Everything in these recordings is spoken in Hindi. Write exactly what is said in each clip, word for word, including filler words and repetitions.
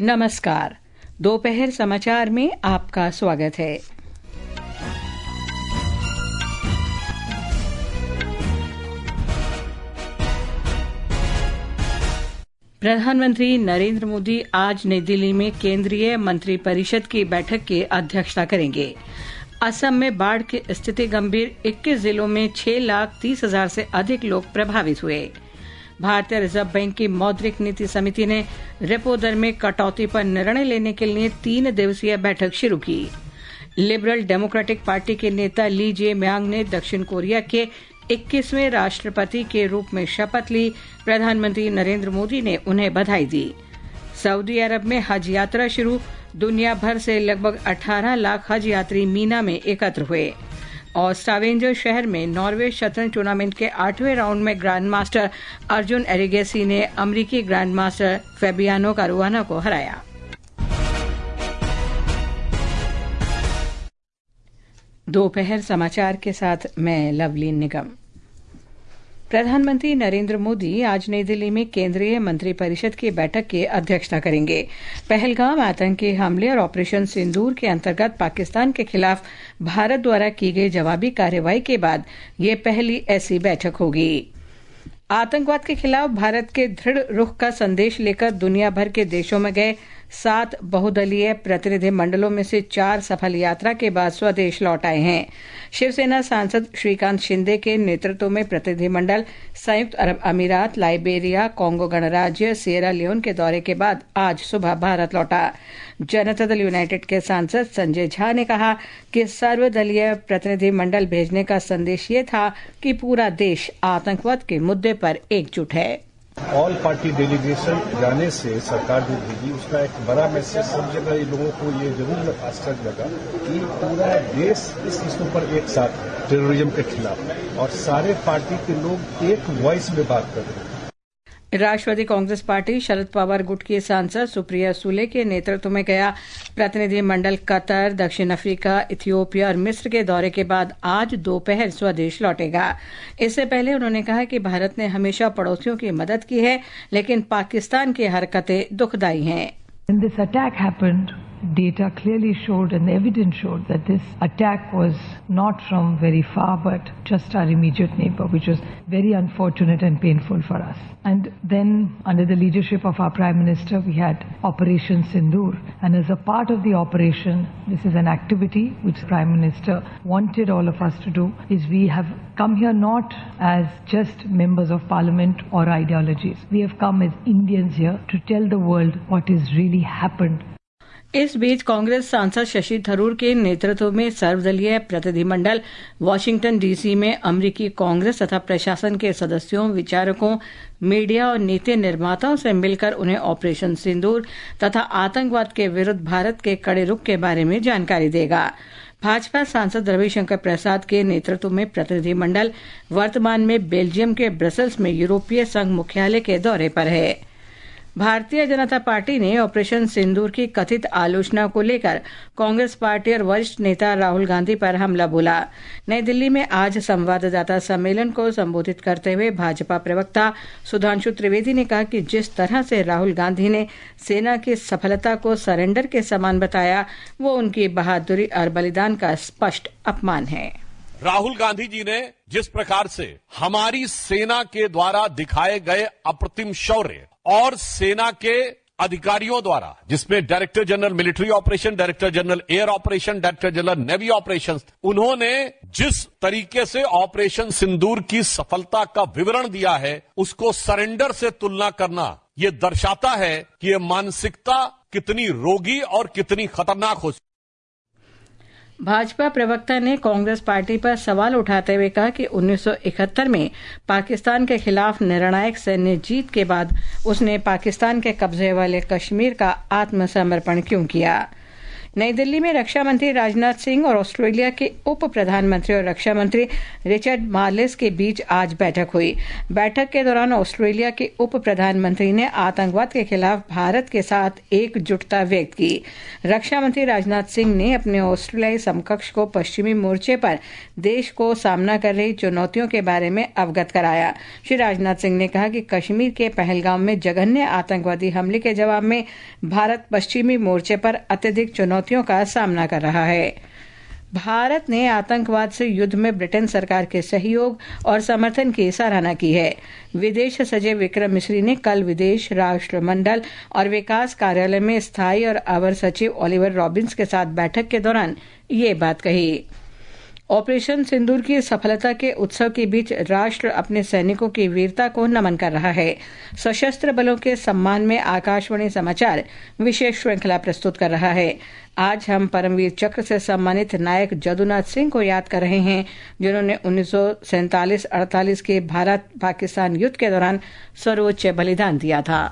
नमस्कार। दोपहर समाचार में आपका स्वागत है। प्रधानमंत्री नरेंद्र मोदी आज नई दिल्ली में केंद्रीय मंत्रिपरिषद की बैठक की अध्यक्षता करेंगे। असम में बाढ़ की स्थिति गंभीर, इक्कीस जिलों में छह लाख तीस हजार से अधिक लोग प्रभावित हुए। भारतीय रिजर्व बैंक की मौद्रिक नीति समिति ने रेपो दर में कटौती पर निर्णय लेने के लिए तीन दिवसीय बैठक शुरू की। लिबरल डेमोक्रेटिक पार्टी के नेता ली जे म्यांग ने दक्षिण कोरिया के इक्कीसवें राष्ट्रपति के रूप में शपथ ली। प्रधानमंत्री नरेंद्र मोदी ने उन्हें बधाई दी। सऊदी अरब में हज यात्रा शुरू, दुनिया भर से लगभग अठारह लाख हज यात्री मीना में एकत्र हुए। और स्टावेंजर शहर में नॉर्वे शतरंज टूर्नामेंट के आठवें राउंड में ग्रैंड मास्टर अर्जुन एरिगेसी ने अमेरिकी ग्रैंड मास्टर फेबियानो कारुआना को हराया। दोपहर समाचार के साथ मैं लवलीन निगम। प्रधानमंत्री नरेंद्र मोदी आज नई दिल्ली में केंद्रीय मंत्रिपरिषद की बैठक की अध्यक्षता करेंगे। पहलगाम आतंकी हमले और ऑपरेशन सिंदूर के अंतर्गत पाकिस्तान के खिलाफ भारत द्वारा की गई जवाबी कार्रवाई के बाद ये पहली ऐसी बैठक होगी। आतंकवाद के खिलाफ भारत के दृढ़ रुख का संदेश लेकर दुनिया भर के देशों में गए सात बहुदलीय प्रतिनिधि मंडलों में से चार सफल यात्रा के बाद स्वदेश लौट आए हैं। शिवसेना सांसद श्रीकांत शिंदे के नेतृत्व में प्रतिनिधि मंडल संयुक्त अरब अमीरात, लाइबेरिया, कांगो गणराज्य, सिएरा लियोन के दौरे के बाद आज सुबह भारत लौटा। जनता दल यूनाइटेड के सांसद संजय झा ने कहा कि सर्वदलीय प्रतिनिधि मंडल भेजने का संदेश ये था कि पूरा देश आतंकवाद के मुद्दे पर एकजुट है। ऑल पार्टी डेलीगेशन जाने से सरकार जो भेजी उसका एक बड़ा मैसेज सब जगह लोगों को ये जरूर आश्चर्य लगा कि पूरा देश इस इशू पर एक साथ टेररिज्म के खिलाफ और सारे पार्टी के लोग एक वॉइस में बात कर रहे हैं। राष्ट्रवादी कांग्रेस पार्टी शरद पवार गुट की सांसद सुप्रिया सुले के नेतृत्व में गया प्रतिनिधि मंडल कतर, दक्षिण अफ्रीका, इथियोपिया और मिस्र के दौरे के बाद आज दोपहर स्वदेश लौटेगा। इससे पहले उन्होंने कहा कि भारत ने हमेशा पड़ोसियों की मदद की है, लेकिन पाकिस्तान की हरकतें दुखदायी हैं। When this attack happened, data clearly showed and the evidence showed that this attack was not from very far but just our immediate neighbor, which was very unfortunate and painful for us. And then under the leadership of our Prime Minister, we had Operation Sindoor, and as a part of the operation, this is an activity which Prime Minister wanted all of us to do, is we have come here not as just members of parliament or ideologies. We have come as Indians here to tell the world what has really happened. इस बीच कांग्रेस सांसद शशि थरूर के नेतृत्व में सर्वदलीय प्रतिनिधिमंडल वाशिंगटन डीसी में अमेरिकी कांग्रेस तथा प्रशासन के सदस्यों, विचारकों, मीडिया और नीति निर्माताओं से मिलकर उन्हें ऑपरेशन सिंदूर तथा आतंकवाद के विरुद्ध भारत के कड़े रुख के बारे में जानकारी देगा। भाजपा सांसद रविशंकर प्रसाद के नेतृत्व में प्रतिनिधिमंडल वर्तमान में बेल्जियम के ब्रसेल्स में यूरोपीय संघ मुख्यालय के दौरे पर है। भारतीय जनता पार्टी ने ऑपरेशन सिंदूर की कथित आलोचना को लेकर कांग्रेस पार्टी और वरिष्ठ नेता राहुल गांधी पर हमला बोला। नई दिल्ली में आज संवाददाता सम्मेलन को संबोधित करते हुए भाजपा प्रवक्ता सुधांशु त्रिवेदी ने कहा कि जिस तरह से राहुल गांधी ने सेना की सफलता को सरेंडर के समान बताया, वो उनकी बहादुरी और बलिदान का स्पष्ट अपमान है। राहुल गांधी जी ने जिस प्रकार से हमारी सेना के द्वारा दिखाए गए अप्रतिम शौर्य और सेना के अधिकारियों द्वारा, जिसमें director general military operation, director general air operation, director general navy operation, उन्होंने जिस तरीके से ऑपरेशन सिंदूर की सफलता का विवरण दिया है, उसको सरेंडर से तुलना करना ये दर्शाता है कि ये मानसिकता कितनी रोगी और कितनी खतरनाक हो। भाजपा प्रवक्ता ने कांग्रेस पार्टी पर सवाल उठाते हुए कहा कि उन्नीस सौ इकहत्तर में पाकिस्तान के खिलाफ निर्णायक सैन्य जीत के बाद उसने पाकिस्तान के कब्जे वाले कश्मीर का आत्मसमर्पण क्यों किया। नई दिल्ली में रक्षा मंत्री राजनाथ सिंह और ऑस्ट्रेलिया के उप प्रधानमंत्री और रक्षा मंत्री रिचर्ड मार्लेस के बीच आज बैठक हुई। बैठक के दौरान ऑस्ट्रेलिया के उप प्रधानमंत्री ने आतंकवाद के खिलाफ भारत के साथ एकजुटता व्यक्त की। रक्षा मंत्री राजनाथ सिंह ने अपने ऑस्ट्रेलियाई समकक्ष को पश्चिमी मोर्चे पर देश को सामना कर रही चुनौतियों के बारे में अवगत कराया। श्री राजनाथ सिंह ने कहा कि कश्मीर के पहलगाम में जघन्य आतंकवादी हमले के जवाब में भारत पश्चिमी मोर्चे पर अत्यधिक चुनौतियों का सामना कर रहा है। भारत ने आतंकवाद से युद्ध में ब्रिटेन सरकार के सहयोग और समर्थन की सराहना की है। विदेश सचिव विक्रम मिस्री ने कल विदेश राष्ट्रमंडल और विकास कार्यालय में स्थायी और अवर सचिव ओलिवर रॉबिन्स के साथ बैठक के दौरान ये बात कही। ऑपरेशन सिंदूर की सफलता के उत्सव के बीच राष्ट्र अपने सैनिकों की वीरता को नमन कर रहा है। सशस्त्र बलों के सम्मान में आकाशवाणी समाचार विशेष श्रृंखला प्रस्तुत कर रहा है। आज हम परमवीर चक्र से सम्मानित नायक जदुनाथ सिंह को याद कर रहे हैं, जिन्होंने उन्नीस सौ सैंतालीस अड़तालीस के भारत पाकिस्तान युद्ध के दौरान सर्वोच्च बलिदान दिया था।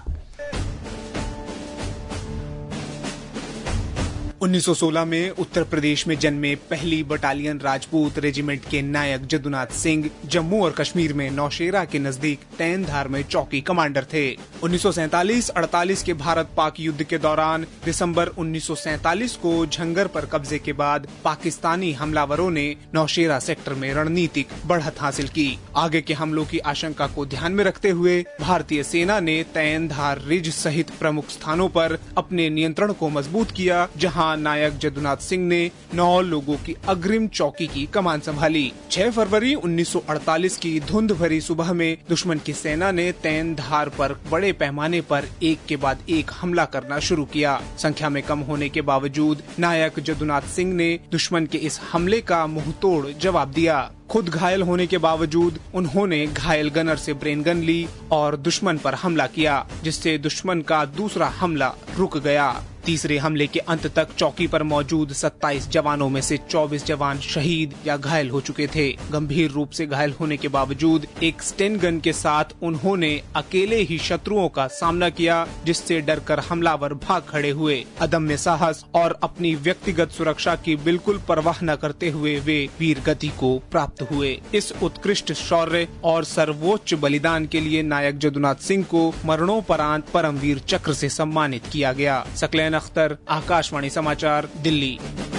उन्नीस सौ सोलह में उत्तर प्रदेश में जन्मे पहली बटालियन राजपूत रेजिमेंट के नायक जदुनाथ सिंह जम्मू और कश्मीर में नौशेरा के नजदीक तैनधार में चौकी कमांडर थे। उन्नीस सौ सैंतालीस अड़तालीस के भारत पाक युद्ध के दौरान दिसंबर उन्नीस सौ सैंतालीस को झंगर पर कब्जे के बाद पाकिस्तानी हमलावरों ने नौशेरा सेक्टर में रणनीतिक बढ़त हासिल की। आगे के हमलों की आशंका को ध्यान में रखते हुए भारतीय सेना ने तैनधार रिज सहित प्रमुख स्थानों पर अपने नियंत्रण को मजबूत किया, जहां नायक जदुनाथ सिंह ने नौ लोगों की अग्रिम चौकी की कमान संभाली। छह फरवरी उन्नीस सौ अड़तालीस की धुंध भरी सुबह में दुश्मन की सेना ने तैनधार पर बड़े पैमाने पर एक के बाद एक हमला करना शुरू किया। संख्या में कम होने के बावजूद नायक जदुनाथ सिंह ने दुश्मन के इस हमले का मुंहतोड़ जवाब दिया। खुद घायल होने के बावजूद उन्होंने घायल गनर से ब्रेन गन ली और दुश्मन पर हमला किया, जिससे दुश्मन का दूसरा हमला रुक गया। तीसरे हमले के अंत तक चौकी पर मौजूद सत्ताईस जवानों में से चौबीस जवान शहीद या घायल हो चुके थे। गंभीर रूप से घायल होने के बावजूद एक स्टेन गन के साथ उन्होंने अकेले ही शत्रुओं का सामना किया, जिससे डरकर हमलावर भाग खड़े हुए। अदम्य साहस और अपनी व्यक्तिगत सुरक्षा की बिल्कुल परवाह न करते हुए वे वीर गति को प्राप्त हुए। इस उत्कृष्ट शौर्य और सर्वोच्च बलिदान के लिए नायक जदुनाथ सिंह को मरणोपरांत परमवीर चक्र से सम्मानित किया गया। सकलैन अख्तर, आकाशवाणी समाचार, दिल्ली।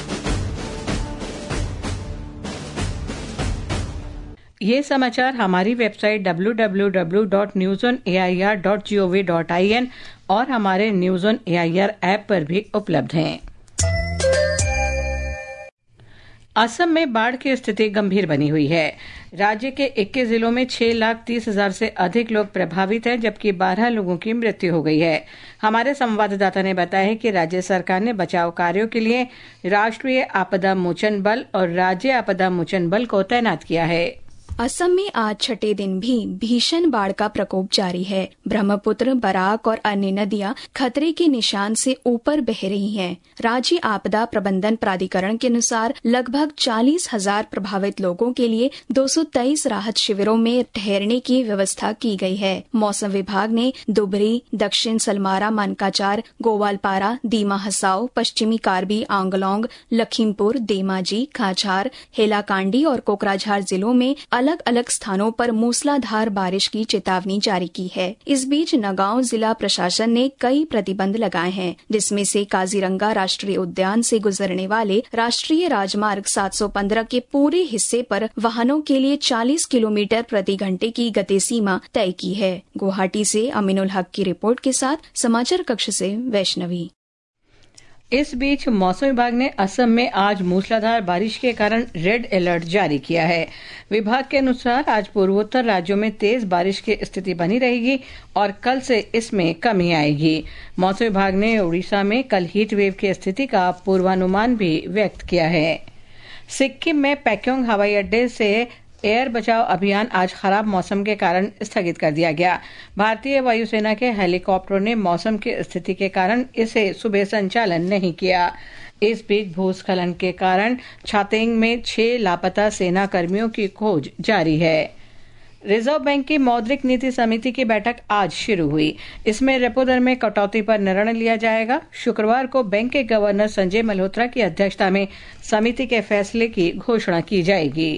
ये समाचार हमारी website W W W dot news on A I R dot G O V dot I N और हमारे news on A I R app पर भी उपलब्ध हैं। असम में बाढ़ की स्थिति गंभीर बनी हुई है। राज्य के इक्कीस जिलों में छह लाख तीस हजार से अधिक लोग प्रभावित हैं, जबकि बारह लोगों की मृत्यु हो गई है। हमारे संवाददाता ने बताया है कि राज्य सरकार ने बचाव कार्यों के लिए राष्ट्रीय आपदा मोचन बल और राज्य आपदा मोचन बल को तैनात किया है। असम में आज छठे दिन भी भीषण बाढ़ का प्रकोप जारी है। ब्रह्मपुत्र, बराक और अन्य नदियां खतरे के निशान से ऊपर बह रही हैं। राज्य आपदा प्रबंधन प्राधिकरण के अनुसार लगभग चालीस हजार प्रभावित लोगों के लिए दो सौ तेईस राहत शिविरों में ठहरने की व्यवस्था की गई है। मौसम विभाग ने दुबरी, दक्षिण सलमारा, मनकाचार, गोवालपारा, दीमा हसाओ, पश्चिमी कार्बी आंगलोंग, लखीमपुर, धेमाजी, काछार, हेलाकांडी और कोकराझार जिलों में अलग अलग स्थानों पर मूसलाधार बारिश की चेतावनी जारी की है। इस बीच नगांव जिला प्रशासन ने कई प्रतिबंध लगाए हैं, जिसमें से काजीरंगा राष्ट्रीय उद्यान से गुजरने वाले राष्ट्रीय राजमार्ग सात सौ पंद्रह के पूरे हिस्से पर वाहनों के लिए चालीस किलोमीटर प्रति घंटे की गति सीमा तय की है। गुवाहाटी से अमीनुल हक की रिपोर्ट के साथ समाचार कक्ष से वैष्णवी। इस बीच मौसम विभाग ने असम में आज मूसलाधार बारिश के कारण रेड अलर्ट जारी किया है। विभाग के अनुसार आज पूर्वोत्तर राज्यों में तेज बारिश की स्थिति बनी रहेगी और कल से इसमें कमी आएगी। मौसम विभाग ने उड़ीसा में कल हीट वेव की स्थिति का पूर्वानुमान भी व्यक्त किया है। सिक्किम में पैक्योंग हवाई अड्डे से एयर बचाव अभियान आज खराब मौसम के कारण स्थगित कर दिया गया। भारतीय वायुसेना के हेलीकॉप्टरों ने मौसम की स्थिति के कारण इसे सुबह संचालन नहीं किया। इस बीच भूस्खलन के कारण छातेंग में छह लापता सेना कर्मियों की खोज जारी है। रिजर्व बैंक की मौद्रिक नीति समिति की बैठक आज शुरू हुई। इसमें रेपो दर में कटौती पर निर्णय लिया जाएगा। शुक्रवार को बैंक के गवर्नर संजय मल्होत्रा की अध्यक्षता में समिति के फैसले की घोषणा की जाएगी।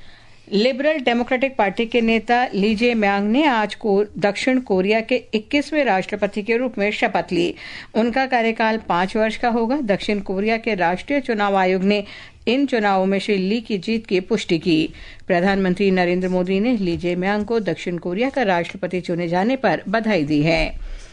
लिबरल डेमोक्रेटिक पार्टी के नेता ली जे म्यांग ने आज को दक्षिण कोरिया के इक्कीसवें राष्ट्रपति के रूप में शपथ ली। उनका कार्यकाल पांच वर्ष का होगा। दक्षिण कोरिया के राष्ट्रीय चुनाव आयोग ने इन चुनावों में श्री ली की जीत की पुष्टि की। प्रधानमंत्री नरेंद्र मोदी ने ली जे म्यांग को दक्षिण कोरिया का राष्ट्रपति चुने जाने पर बधाई दी है।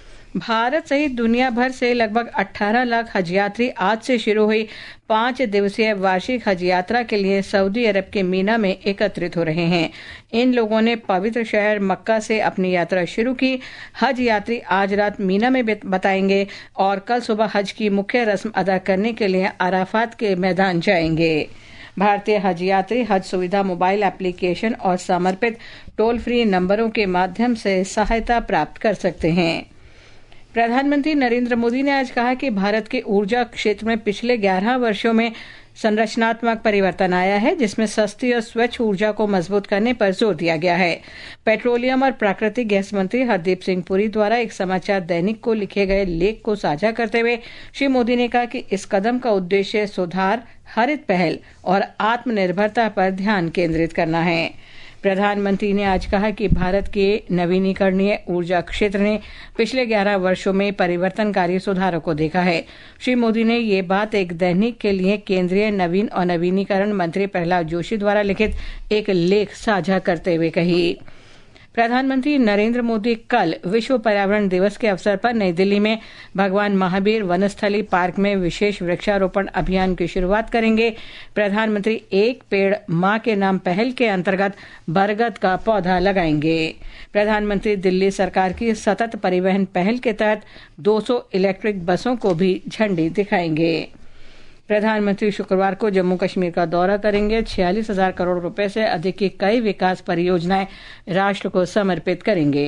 भारत सहित दुनिया भर से लगभग अठारह लाख हज यात्री आज से शुरू हुई पांच दिवसीय वार्षिक हज यात्रा के लिए सऊदी अरब के मीना में एकत्रित हो रहे हैं। इन लोगों ने पवित्र शहर मक्का से अपनी यात्रा शुरू की। हज यात्री आज रात मीना में बताएंगे और कल सुबह हज की मुख्य रस्म अदा करने के लिए अराफात के मैदान जाएंगे। भारतीय हज यात्री हज सुविधा मोबाइल एप्लीकेशन और समर्पित टोल फ्री नंबरों के माध्यम से सहायता प्राप्त कर सकते हैं। प्रधानमंत्री नरेंद्र मोदी ने आज कहा कि भारत के ऊर्जा क्षेत्र में पिछले ग्यारह वर्षों में संरचनात्मक परिवर्तन आया है, जिसमें सस्ती और स्वच्छ ऊर्जा को मजबूत करने पर जोर दिया गया है। पेट्रोलियम और प्राकृतिक गैस मंत्री हरदीप सिंह पुरी द्वारा एक समाचार दैनिक को लिखे गए लेख को साझा करते हुए श्री मोदी ने कहा कि इस कदम का उद्देश्य सुधार, हरित पहल और आत्मनिर्भरता पर ध्यान केंद्रित करना है। प्रधानमंत्री ने आज कहा कि भारत के नवीनीकरणीय ऊर्जा क्षेत्र ने पिछले ग्यारह वर्षों में परिवर्तनकारी सुधारों को देखा है। श्री मोदी ने ये बात एक दैनिक के लिए केंद्रीय नवीन और नवीनीकरण मंत्री प्रहलाद जोशी द्वारा लिखित एक लेख साझा करते हुए कही। प्रधानमंत्री नरेंद्र मोदी कल विश्व पर्यावरण दिवस के अवसर पर नई दिल्ली में भगवान महावीर वनस्थली पार्क में विशेष वृक्षारोपण अभियान की शुरुआत करेंगे। प्रधानमंत्री एक पेड़ मां के नाम पहल के अंतर्गत बरगद का पौधा लगाएंगे। प्रधानमंत्री दिल्ली सरकार की सतत परिवहन पहल के तहत दो सौ इलेक्ट्रिक बसों को भी झंडी दिखाएंगे। प्रधानमंत्री शुक्रवार को जम्मू कश्मीर का दौरा करेंगे। छियालीस हजार करोड़ रुपए से अधिक की कई विकास परियोजनाएं राष्ट्र को समर्पित करेंगे।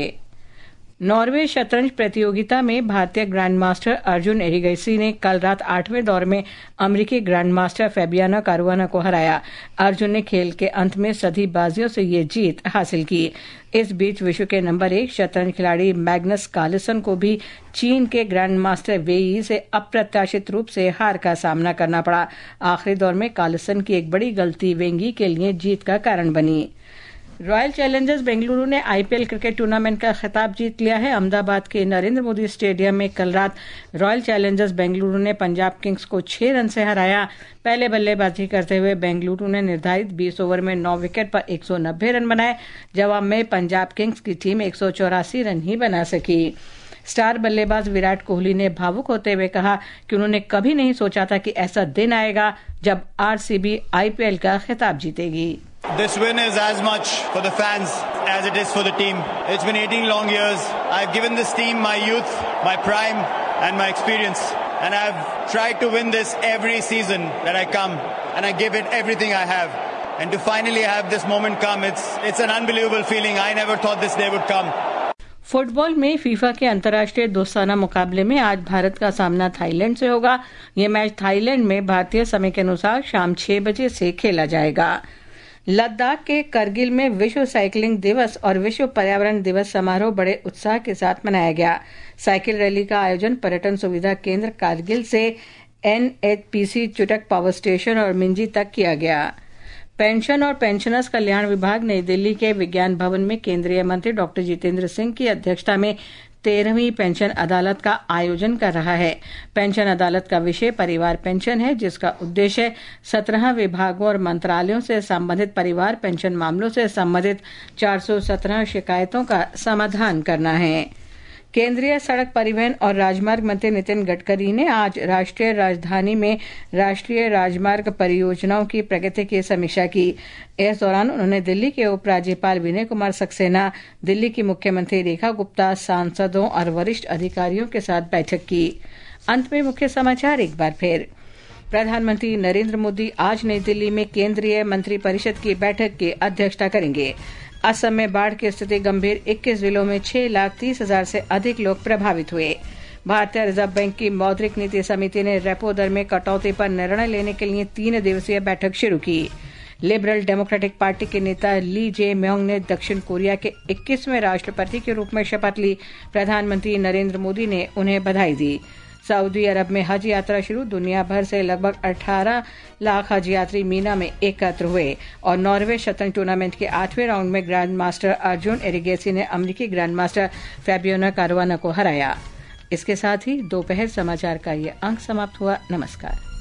नॉर्वे शतरंज प्रतियोगिता में भारतीय ग्रैंड मास्टर अर्जुन एरिगैसी ने कल रात आठवें दौर में अमेरिकी ग्रैंड मास्टर फैबियानो कारुआना को हराया। अर्जुन ने खेल के अंत में सभी बाजियों से ये जीत हासिल की। इस बीच विश्व के नंबर एक शतरंज खिलाड़ी मैग्नस कार्लसन को भी चीन के ग्रैंड मास्टर वेई से अप्रत्याशित रूप से हार का सामना करना पड़ा। आखिरी दौर में कार्लसन की एक बड़ी गलती वेंगी के लिए जीत का कारण बनी। रॉयल चैलेंजर्स बेंगलुरु ने आईपीएल क्रिकेट टूर्नामेंट का खिताब जीत लिया है। अहमदाबाद के नरेंद्र मोदी स्टेडियम में कल रात रॉयल चैलेंजर्स बेंगलुरु ने पंजाब किंग्स को छह रन से हराया। पहले बल्लेबाजी करते हुए बेंगलुरु ने निर्धारित बीस ओवर में नौ विकेट पर एक सौ नब्बे रन बनाए। जवाब में पंजाब किंग्स की टीम एक सौ चौरासी रन ही बना सकी। स्टार बल्लेबाज विराट कोहली ने भावुक होते हुए कहा कि उन्होंने कभी नहीं सोचा था कि ऐसा दिन आएगा जब आरसीबी आईपीएल का खिताब जीतेगी। This win is as much for the fans as it is for the team. It's been eighteen long years. I've given this team my youth, my prime and my experience. And I've tried to win this every season that I come. And I give it everything I have. And to finally have this moment come, it's, it's an unbelievable feeling. I never thought this day would come. Football में फीफा के अंतर्राष्ट्रीय दोस्ताना मुकाबले में आज भारत का सामना थाईलैंड से होगा। ये मैच थाईलैंड में भारतीय समय के अनुसार शाम छह बजे से खेला जाएगा। लद्दाख के करगिल में विश्व साइकिलिंग दिवस और विश्व पर्यावरण दिवस समारोह बड़े उत्साह के साथ मनाया गया। साइकिल रैली का आयोजन पर्यटन सुविधा केंद्र कारगिल से एनएचपीसी चुटक पावर स्टेशन और मिंजी तक किया गया। पेंशन और पेंशनर्स कल्याण विभाग नई दिल्ली के विज्ञान भवन में केंद्रीय मंत्री डॉक्टर जितेंद्र सिंह की अध्यक्षता में तेरहवीं पेंशन अदालत का आयोजन कर रहा है। पेंशन अदालत का विषय परिवार पेंशन है, जिसका उद्देश्य सत्रह विभागों और मंत्रालयों से संबंधित परिवार पेंशन मामलों से संबंधित चार सौ सत्रह शिकायतों का समाधान करना है। केंद्रीय सड़क परिवहन और राजमार्ग मंत्री नितिन गडकरी ने आज राष्ट्रीय राजधानी में राष्ट्रीय राजमार्ग परियोजनाओं की प्रगति की समीक्षा की। इस दौरान उन्होंने दिल्ली के उपराज्यपाल विनय कुमार सक्सेना, दिल्ली की मुख्यमंत्री रेखा गुप्ता, सांसदों और वरिष्ठ अधिकारियों के साथ बैठक की। अंत में मुख्य समाचार एक बार फिर। प्रधानमंत्री नरेंद्र मोदी आज नई दिल्ली में केंद्रीय मंत्रिपरिषद की बैठक की अध्यक्षता करेंगे। असम में बाढ़ की स्थिति गंभीर, इक्कीस जिलों में छह लाख तीस हजार से अधिक लोग प्रभावित हुए। भारतीय रिजर्व बैंक की मौद्रिक नीति समिति ने रेपो दर में कटौती पर निर्णय लेने के लिए तीन दिवसीय बैठक शुरू की। लिबरल डेमोक्रेटिक पार्टी के नेता ली जे म्योंग ने दक्षिण कोरिया के इक्कीसवें राष्ट्रपति के रूप में शपथ ली। प्रधानमंत्री नरेंद्र मोदी ने उन्हें बधाई दी। सऊदी अरब में हज यात्रा शुरू, दुनिया भर से लगभग अठारह लाख हज यात्री मीना में एकत्र हुए। और नॉर्वे शतरंज टूर्नामेंट के आठवें राउंड में ग्रैंड मास्टर अर्जुन एरिगेसी ने अमेरिकी ग्रैंड मास्टर फैबियोना कारुआना को हराया। इसके साथ ही दोपहर समाचार का ये अंक समाप्त हुआ। नमस्कार।